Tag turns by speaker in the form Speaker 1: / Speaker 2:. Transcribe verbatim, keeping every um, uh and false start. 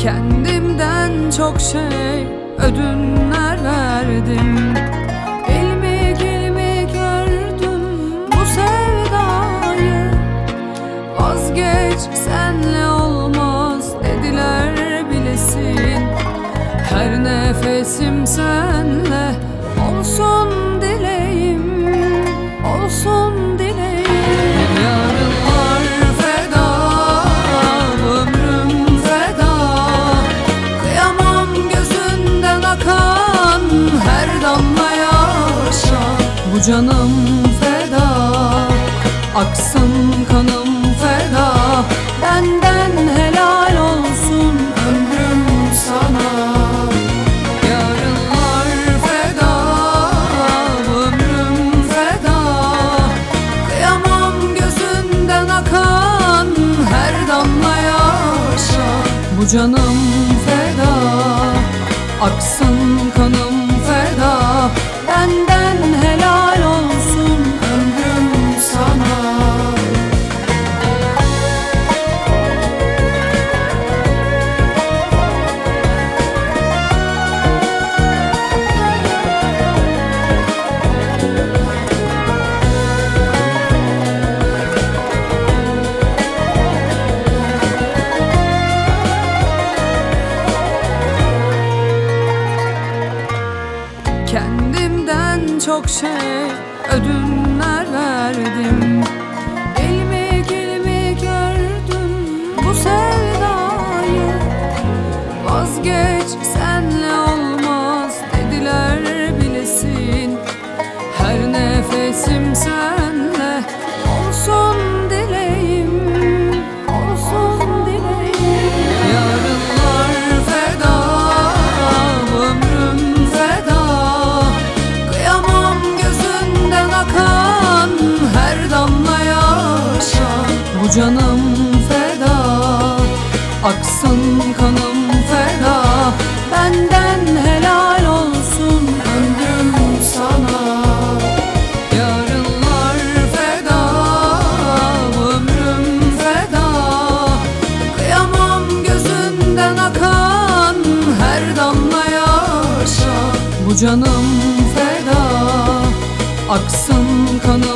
Speaker 1: Kendimden çok şey ödünler verdim. İlmik ilmik gördüm bu sevdayı. Vazgeç senle olmaz dediler bilesin. Her nefesim senle olsun dileğim, olsun dileğim. Yarınlar feda, ömrüm feda. Kıyamam gözünden akan her damla yaşa. Bu canım feda, aksın kanım feda. Benden helal olsun ömrüm sana. Yarınlar feda, ömrüm feda. Kıyamam gözünden akan her damla yaşa. Bu canım feda, aksın kanım feda. Benden helal olsun ömrüm sana. Kendimden çok şey ödünler verdim. İlmik ilmik gördüm bu sevdayı. Vazgeç senle olmaz dediler bilesin. Her nefesim senle olsun dileğim, olsun dileğim. Yarınlar feda, ömrüm feda. Kıyamam gözünden akan her damla yaşa. Bu canım feda, aksın kanım feda. Benden helal olsun ömrüm sana. Yarınlar feda, ömrüm feda. Kıyamam gözünden akan her damla yaşa. Bu canım feda, aksın kanım